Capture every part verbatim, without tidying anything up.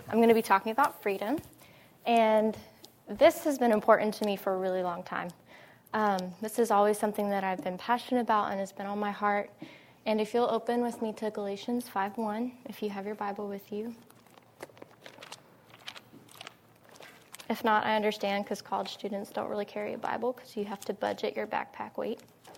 I'm going to be talking about freedom, and this has been important to me for a really long time. Um, this is always something that I've been passionate about and has been on my heart. And if you'll open with me to Galatians five one, if you have your Bible with you. If not, I understand, because college students don't really carry a Bible because you have to budget your backpack weight.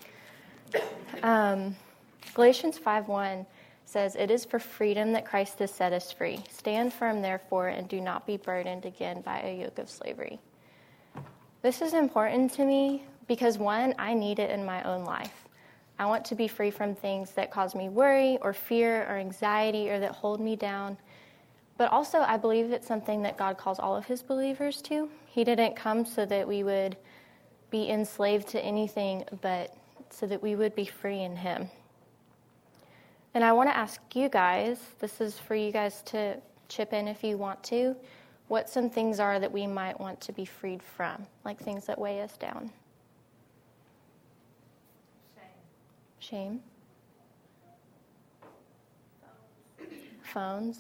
Um, Galatians five one says, "It is for freedom that Christ has set us free. Stand firm, therefore, and do not be burdened again by a yoke of slavery." This is important to me because, one, I need it in my own life. I want to be free from things that cause me worry or fear or anxiety or that hold me down. But also, I believe it's something that God calls all of his believers to. He didn't come so that we would be enslaved to anything, but so that we would be free in him. And I want to ask you guys, this is for you guys to chip in if you want to, what some things are that we might want to be freed from, like things that weigh us down. Shame. Shame. Phones.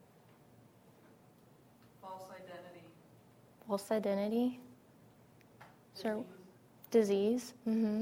False identity. False identity. Disease. So, disease. Mm-hmm.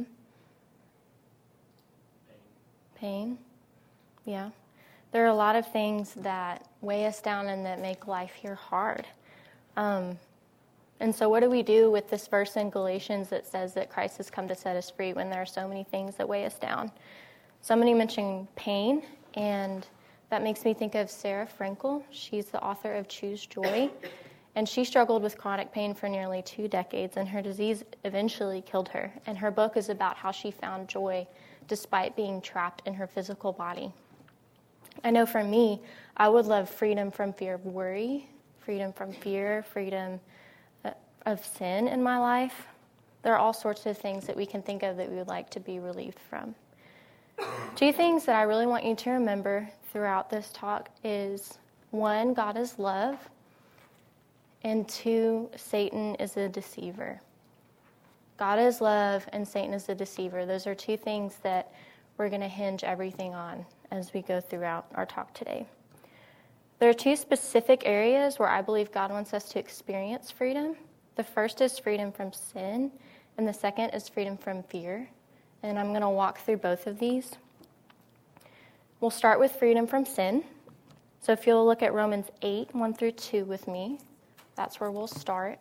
Pain. Pain. Yeah. There are a lot of things that weigh us down and that make life here hard. Um, and so what do we do with this verse in Galatians that says that Christ has come to set us free when there are so many things that weigh us down? Somebody mentioned pain, and that makes me think of Sarah Frankel. She's the author of Choose Joy, and she struggled with chronic pain for nearly two decades, and her disease eventually killed her. And her book is about how she found joy despite being trapped in her physical body. I know for me, I would love freedom from fear of worry, freedom from fear, freedom of sin in my life. There are all sorts of things that we can think of that we would like to be relieved from. Two things that I really want you to remember throughout this talk is, one, God is love, and two, Satan is a deceiver. God is love, and Satan is a deceiver. Those are two things that we're going to hinge everything on as we go throughout our talk today. There are two specific areas where I believe God wants us to experience freedom. The first is freedom from sin, and the second is freedom from fear. And I'm going to walk through both of these. We'll start with freedom from sin. So if you'll look at Romans eight, one through two with me, that's where we'll start.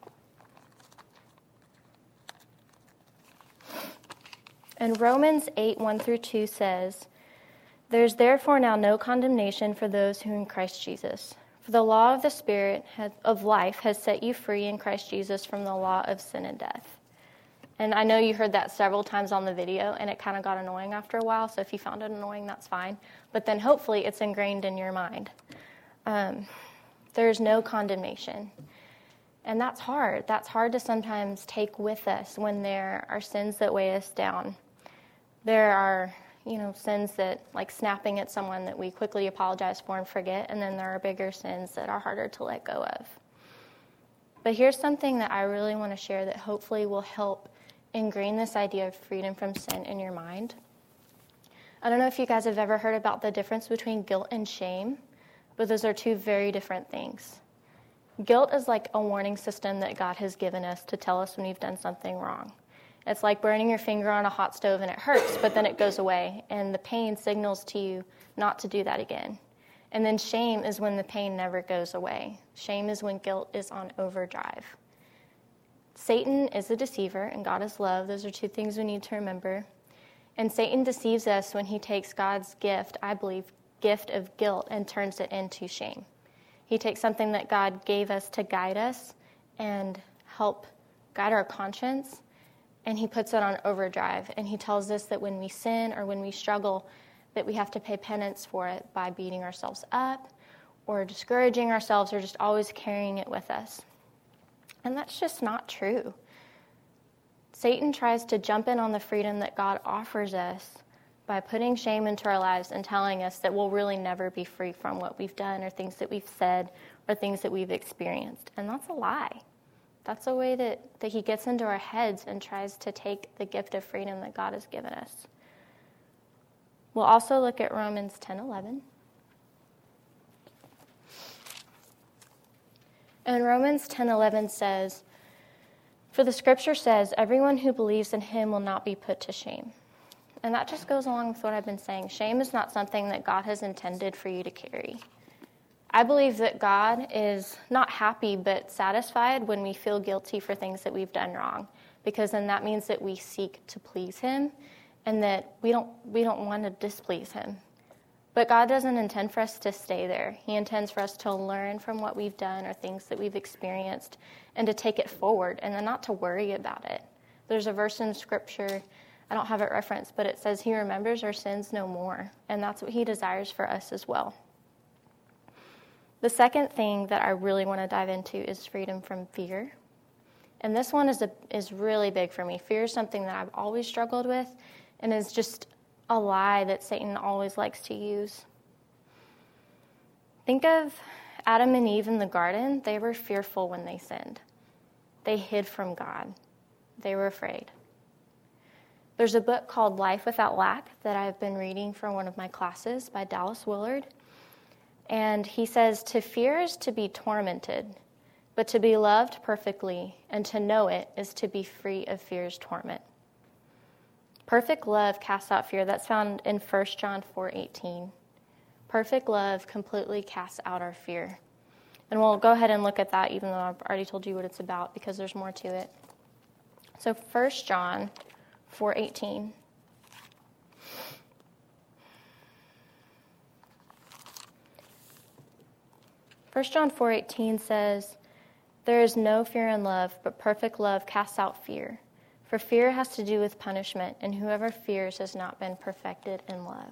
And Romans eight, one through two says, "There is therefore now no condemnation for those who are in Christ Jesus. For the law of the Spirit of life has set you free in Christ Jesus from the law of sin and death." And I know you heard that several times on the video, and it kind of got annoying after a while, so if you found it annoying, that's fine. But then hopefully it's ingrained in your mind. Um, there's no condemnation. And that's hard. That's hard to sometimes take with us when there are sins that weigh us down. There are, you know, sins that, like snapping at someone, that we quickly apologize for and forget, and then there are bigger sins that are harder to let go of. But here's something that I really want to share that hopefully will help ingrain this idea of freedom from sin in your mind. I don't know if you guys have ever heard about the difference between guilt and shame, but those are two very different things. Guilt is like a warning system that God has given us to tell us when we've done something wrong. It's like burning your finger on a hot stove and it hurts, but then it goes away, and the pain signals to you not to do that again. And then shame is when the pain never goes away. Shame is when guilt is on overdrive. Satan is a deceiver, and God is love. Those are two things we need to remember. And Satan deceives us when he takes God's gift, I believe, gift of guilt, and turns it into shame. He takes something that God gave us to guide us and help guide our conscience, and he puts it on overdrive. And he tells us that when we sin or when we struggle, that we have to pay penance for it by beating ourselves up or discouraging ourselves or just always carrying it with us. And that's just not true. Satan tries to jump in on the freedom that God offers us by putting shame into our lives and telling us that we'll really never be free from what we've done or things that we've said or things that we've experienced. And that's a lie. That's a way that, that he gets into our heads and tries to take the gift of freedom that God has given us. We'll also look at Romans ten eleven. And Romans ten eleven says, "For the scripture says, everyone who believes in him will not be put to shame." And that just goes along with what I've been saying. Shame is not something that God has intended for you to carry. I believe that God is not happy but satisfied when we feel guilty for things that we've done wrong, because then that means that we seek to please him and that we don't we don't want to displease him. But God doesn't intend for us to stay there. He intends for us to learn from what we've done or things that we've experienced and to take it forward and then not to worry about it. There's a verse in Scripture, I don't have it referenced, but it says he remembers our sins no more, and that's what he desires for us as well. The second thing that I really want to dive into is freedom from fear. And this one is a, is really big for me. Fear is something that I've always struggled with and is just a lie that Satan always likes to use. Think of Adam and Eve in the garden. They were fearful when they sinned. They hid from God. They were afraid. There's a book called Life Without Lack that I've been reading for one of my classes by Dallas Willard. And he says, "To fear is to be tormented, but to be loved perfectly and to know it is to be free of fear's torment." Perfect love casts out fear. That's found in First John four eighteen. Perfect love completely casts out our fear. And we'll go ahead and look at that, even though I've already told you what it's about, because there's more to it. So First John four eighteen. First John four eighteen says, "There is no fear in love, but perfect love casts out fear. For fear has to do with punishment, and whoever fears has not been perfected in love."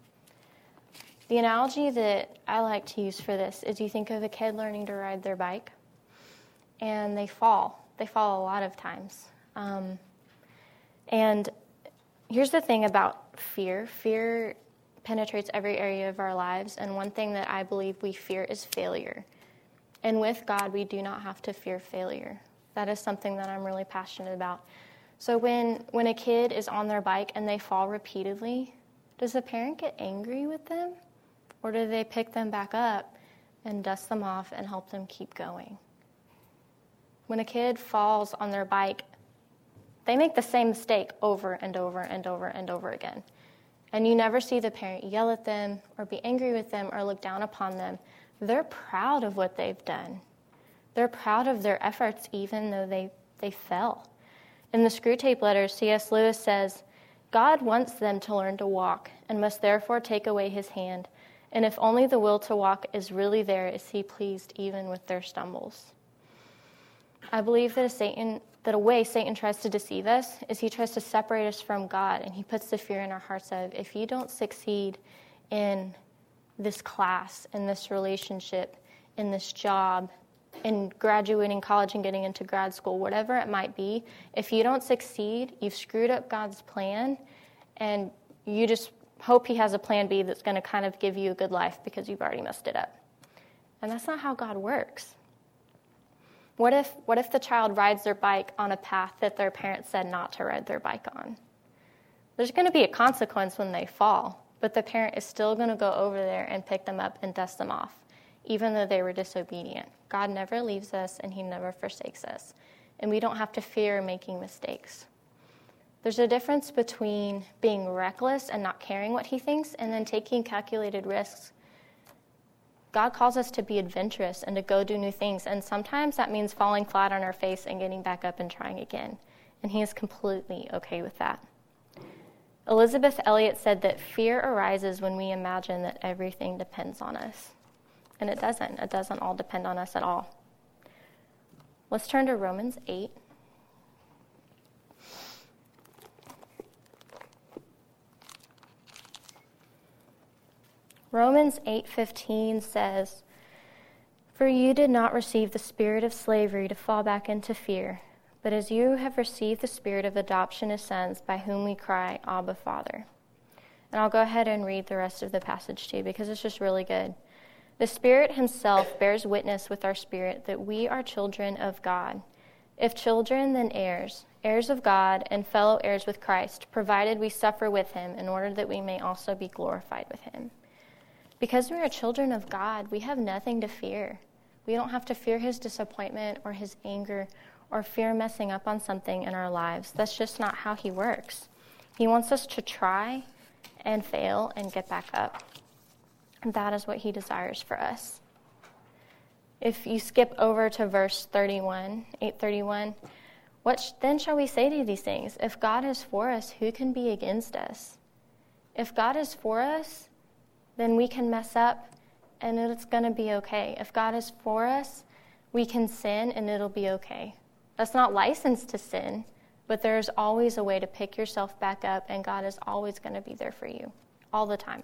The analogy that I like to use for this is you think of a kid learning to ride their bike, and they fall. They fall a lot of times. Um, and here's the thing about fear. Fear penetrates every area of our lives, and one thing that I believe we fear is failure. And with God, we do not have to fear failure. That is something that I'm really passionate about. So when, when a kid is on their bike and they fall repeatedly, does the parent get angry with them? Or do they pick them back up and dust them off and help them keep going? When a kid falls on their bike, they make the same mistake over and over and over and over again. And you never see the parent yell at them or be angry with them or look down upon them. They're proud of what they've done. They're proud of their efforts even though they, they fell. In the Screwtape Letters, C S Lewis says, "God wants them to learn to walk and must therefore take away his hand. And if only the will to walk is really there, is he pleased even with their stumbles?" I believe that a Satan, that a way Satan tries to deceive us is he tries to separate us from God, and he puts the fear in our hearts of, if you don't succeed in this class, in this relationship, in this job, in graduating college and getting into grad school, whatever it might be, if you don't succeed, you've screwed up God's plan, and you just hope he has a plan B that's going to kind of give you a good life because you've already messed it up. And that's not how God works. What if what if the child rides their bike on a path that their parents said not to ride their bike on? There's going to be a consequence when they fall, but the parent is still going to go over there and pick them up and dust them off, even though they were disobedient. God never leaves us, and he never forsakes us. And we don't have to fear making mistakes. There's a difference between being reckless and not caring what he thinks and then taking calculated risks. God calls us to be adventurous and to go do new things, and sometimes that means falling flat on our face and getting back up and trying again. And he is completely okay with that. Elizabeth Elliot said that fear arises when we imagine that everything depends on us. And it doesn't. It doesn't all depend on us at all. Let's turn to Romans eight. Romans eight fifteen says, "For you did not receive the spirit of slavery to fall back into fear, but as you have received the spirit of adoption as sons, by whom we cry, Abba, Father." And I'll go ahead and read the rest of the passage too, because it's just really good. "The Spirit himself bears witness with our spirit that we are children of God. If children, then heirs, heirs of God and fellow heirs with Christ, provided we suffer with him in order that we may also be glorified with him." Because we are children of God, we have nothing to fear. We don't have to fear his disappointment or his anger or fear messing up on something in our lives. That's just not how he works. He wants us to try and fail and get back up. And that is what he desires for us. If you skip over to verse thirty-one, eight thirty-one, what sh- then shall we say to these things? If God is for us, who can be against us? If God is for us, then we can mess up and it's going to be okay. If God is for us, we can sin and it'll be okay. That's not licensed to sin, but there's always a way to pick yourself back up, and God is always going to be there for you all the time.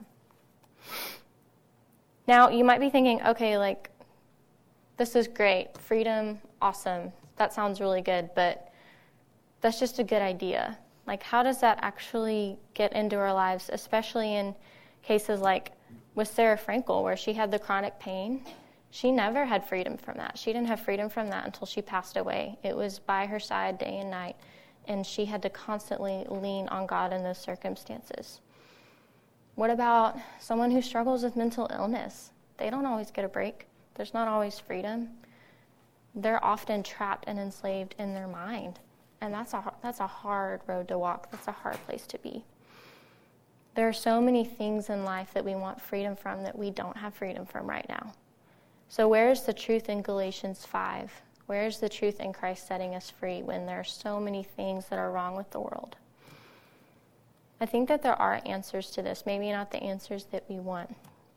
Now, you might be thinking, okay, like, this is great. Freedom, awesome. That sounds really good, but that's just a good idea. Like, how does that actually get into our lives, especially in cases like with Sarah Frankel, where she had the chronic pain? She never had freedom from that. She didn't have freedom from that until she passed away. It was by her side day and night, and she had to constantly lean on God in those circumstances. What about someone who struggles with mental illness? They don't always get a break. There's not always freedom. They're often trapped and enslaved in their mind. And that's a, that's a hard road to walk. That's a hard place to be. There are so many things in life that we want freedom from that we don't have freedom from right now. So where is the truth in Galatians five? Where is the truth in Christ setting us free when there are so many things that are wrong with the world? I think that there are answers to this, maybe not the answers that we want.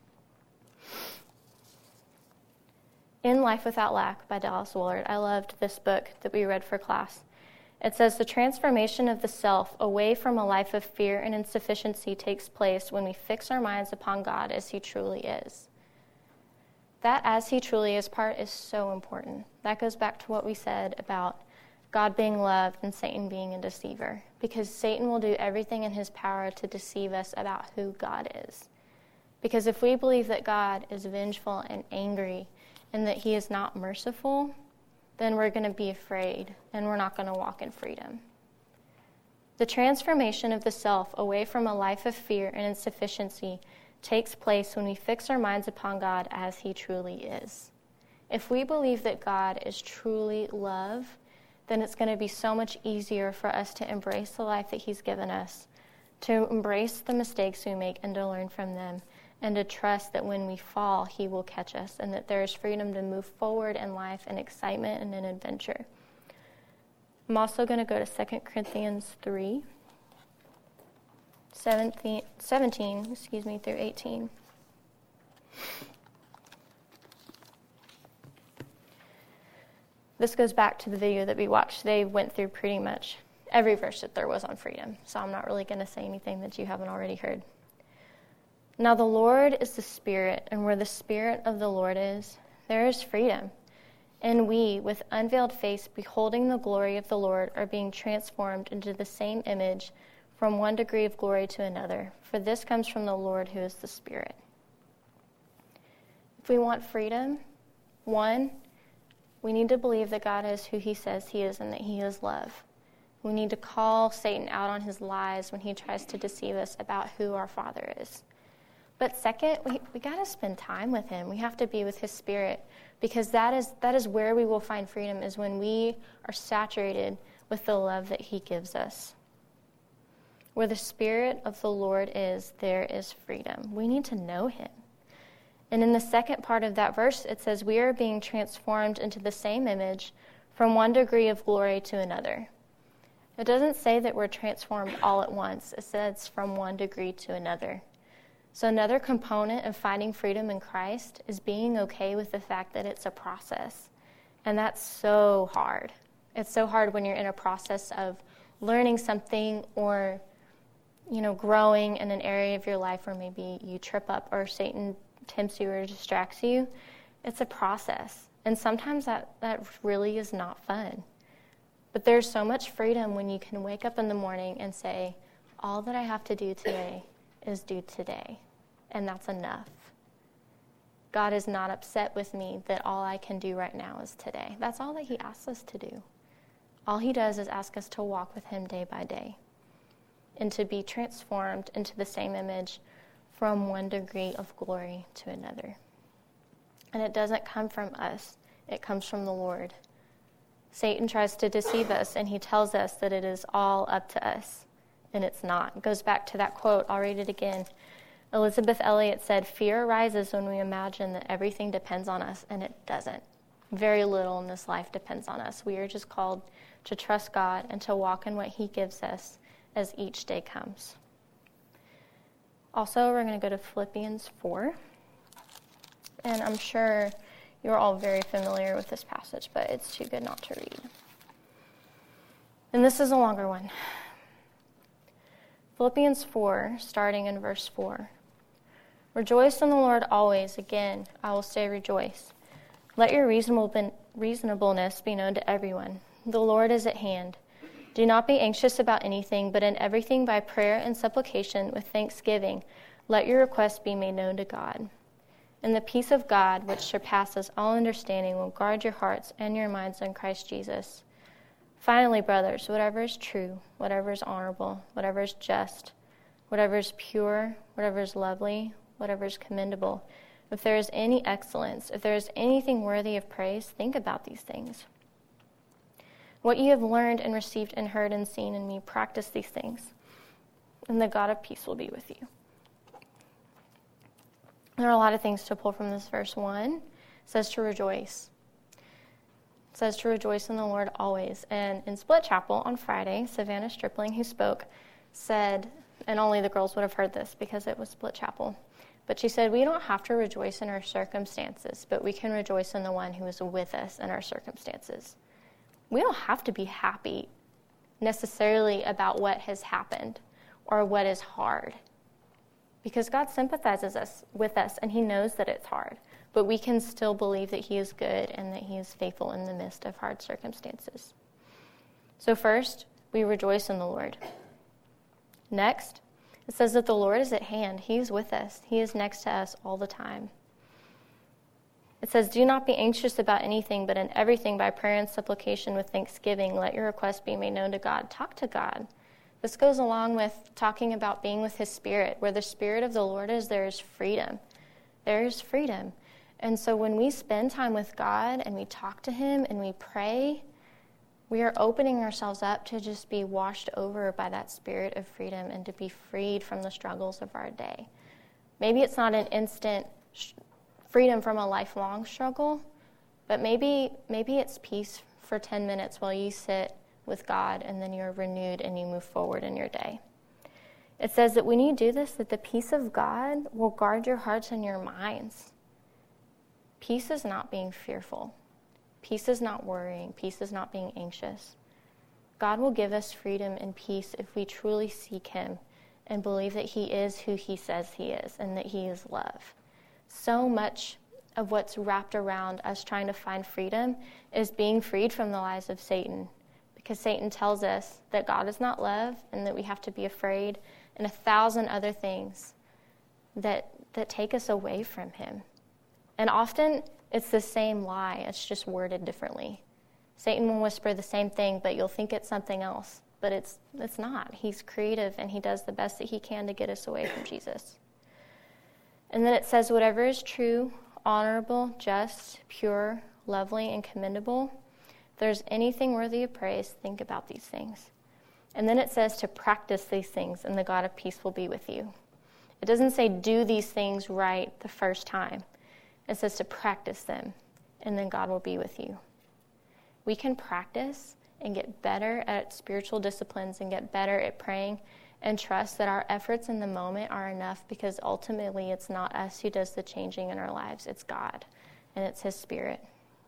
In Life Without Lack by Dallas Willard, I loved this book that we read for class. It says, the transformation of the self away from a life of fear and insufficiency takes place when we fix our minds upon God as he truly is. That as he truly is part is so important. That goes back to what we said about God being loved and Satan being a deceiver, because Satan will do everything in his power to deceive us about who God is. Because if we believe that God is vengeful and angry and that he is not merciful, then we're going to be afraid and we're not going to walk in freedom. The transformation of the self away from a life of fear and insufficiency takes place when we fix our minds upon God as he truly is. If we believe that God is truly love, then it's going to be so much easier for us to embrace the life that he's given us, to embrace the mistakes we make and to learn from them, and to trust that when we fall, he will catch us, and that there is freedom to move forward in life and excitement and in adventure. I'm also going to go to Second Corinthians three, seventeen, seventeen excuse me, through eighteen. This goes back to the video that we watched. They went through pretty much every verse that there was on freedom, so I'm not really going to say anything that you haven't already heard. Now the Lord is the Spirit, and where the Spirit of the Lord is, there is freedom. And we, with unveiled face, beholding the glory of the Lord, are being transformed into the same image from one degree of glory to another. For this comes from the Lord, who is the Spirit. If we want freedom, one, we need to believe that God is who he says he is and that he is love. We need to call Satan out on his lies when he tries to deceive us about who our Father is. But second, we, we got to spend time with him. We have to be with his Spirit, because that is that is where we will find freedom, is when we are saturated with the love that he gives us. Where the Spirit of the Lord is, there is freedom. We need to know him. And in the second part of that verse, it says, we are being transformed into the same image from one degree of glory to another. It doesn't say that we're transformed all at once. It says from one degree to another. So another component of finding freedom in Christ is being okay with the fact that it's a process. And that's so hard. It's so hard when you're in a process of learning something or, you know, growing in an area of your life where maybe you trip up or Satan tempts you or distracts you. It's a process. And sometimes that, that really is not fun. But there's so much freedom when you can wake up in the morning and say, all that I have to do today is do today, and that's enough. God is not upset with me that all I can do right now is today. That's all that he asks us to do. All he does is ask us to walk with him day by day and to be transformed into the same image from one degree of glory to another. And it doesn't come from us. It comes from the Lord. Satan tries to deceive us, and he tells us that it is all up to us, and it's not. It goes back to that quote. I'll read it again. Elizabeth Elliot said, "Fear arises when we imagine that everything depends on us," and it doesn't. Very little in this life depends on us. We are just called to trust God and to walk in what he gives us as each day comes. Also, we're going to go to Philippians four. And I'm sure you're all very familiar with this passage, but it's too good not to read. And this is a longer one. Philippians four, starting in verse four. "Rejoice in the Lord always. Again, I will say rejoice. Let your reasonable, reasonableness be known to everyone. The Lord is at hand. Do not be anxious about anything, but in everything by prayer and supplication with thanksgiving, let your requests be made known to God. And the peace of God, which surpasses all understanding, will guard your hearts and your minds in Christ Jesus. Finally, brothers, whatever is true, whatever is honorable, whatever is just, whatever is pure, whatever is lovely, whatever is commendable, if there is any excellence, if there is anything worthy of praise, think about these things. What you have learned and received and heard and seen in me, practice these things, and the God of peace will be with you." There are a lot of things to pull from this verse. One, it says to rejoice. It says to rejoice in the Lord always. And in Split Chapel on Friday, Savannah Stripling, who spoke, said, and only the girls would have heard this because it was Split Chapel, but she said, we don't have to rejoice in our circumstances, but we can rejoice in the one who is with us in our circumstances. We don't have to be happy necessarily about what has happened or what is hard, because God sympathizes us with us, and he knows that it's hard, but we can still believe that he is good and that he is faithful in the midst of hard circumstances. So first, we rejoice in the Lord. Next, it says that the Lord is at hand. He is with us. He is next to us all the time. It says, do not be anxious about anything, but in everything by prayer and supplication with thanksgiving, let your requests be made known to God. Talk to God. This goes along with talking about being with his Spirit. Where the Spirit of the Lord is, there is freedom. There is freedom. And so when we spend time with God and we talk to him and we pray, we are opening ourselves up to just be washed over by that spirit of freedom and to be freed from the struggles of our day. Maybe it's not an instant sh- freedom from a lifelong struggle, but maybe maybe it's peace for ten minutes while you sit with God, and then you're renewed and you move forward in your day. It says that when you do this, that the peace of God will guard your hearts and your minds. Peace is not being fearful. Peace is not worrying. Peace is not being anxious. God will give us freedom and peace if we truly seek him and believe that he is who he says he is and that he is love. So much of what's wrapped around us trying to find freedom is being freed from the lies of Satan, because Satan tells us that God is not love and that we have to be afraid and a thousand other things that that take us away from him. And often it's the same lie, it's just worded differently. Satan will whisper the same thing, but you'll think it's something else, but it's it's not. He's creative and he does the best that he can to get us away from Jesus. And then it says, whatever is true, honorable, just, pure, lovely, and commendable, if there's anything worthy of praise, think about these things. And then it says to practice these things, and the God of peace will be with you. It doesn't say do these things right the first time. It says to practice them, and then God will be with you. We can practice and get better at spiritual disciplines and get better at praying and trust that our efforts in the moment are enough, because ultimately it's not us who does the changing in our lives. It's God, and it's his Spirit.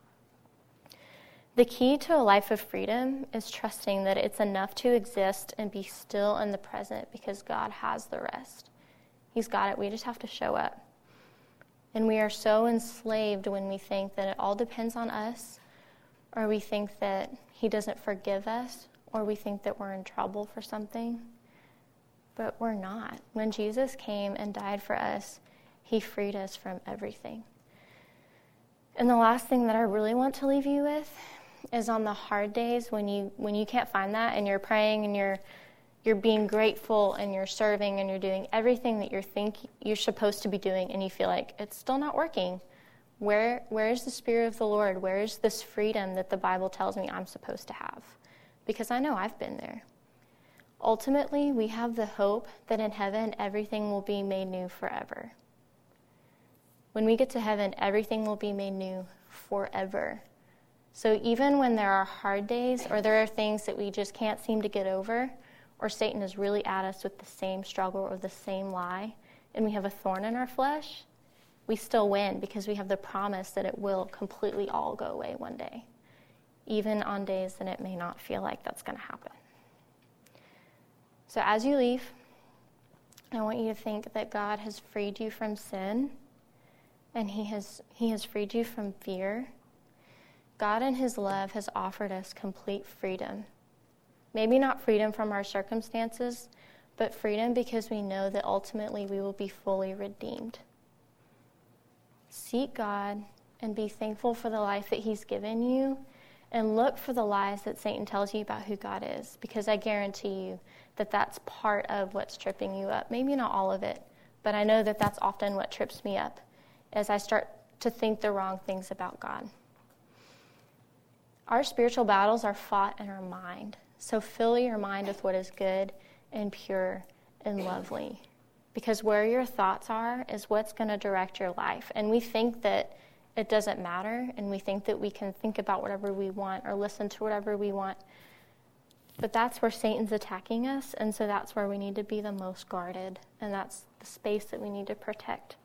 The key to a life of freedom is trusting that it's enough to exist and be still in the present, because God has the rest. He's got it. We just have to show up. And we are so enslaved when we think that it all depends on us, or we think that he doesn't forgive us, or we think that we're in trouble for something. But we're not. When Jesus came and died for us, he freed us from everything. And the last thing that I really want to leave you with is on the hard days when you when you can't find that, and you're praying and you're you're being grateful and you're serving and you're doing everything that you think you're supposed to be doing, and you feel like it's still not working. Where, where is the Spirit of the Lord? Where is this freedom that the Bible tells me I'm supposed to have? Because I know I've been there. Ultimately, we have the hope that in heaven, everything will be made new forever. When we get to heaven, everything will be made new forever. So even when there are hard days, or there are things that we just can't seem to get over, or Satan is really at us with the same struggle or the same lie, and we have a thorn in our flesh, we still win because we have the promise that it will completely all go away one day, even on days that it may not feel like that's going to happen. So as you leave, I want you to think that God has freed you from sin, and he has he has freed you from fear. God in his love has offered us complete freedom. Maybe not freedom from our circumstances, but freedom because we know that ultimately we will be fully redeemed. Seek God and be thankful for the life that he's given you, and look for the lies that Satan tells you about who God is, because I guarantee you that that's part of what's tripping you up. Maybe not all of it, but I know that that's often what trips me up as I start to think the wrong things about God. Our spiritual battles are fought in our mind, so fill your mind with what is good and pure and lovely, because where your thoughts are is what's going to direct your life. And we think that it doesn't matter, and we think that we can think about whatever we want or listen to whatever we want. But that's where Satan's attacking us, and so that's where we need to be the most guarded, and that's the space that we need to protect.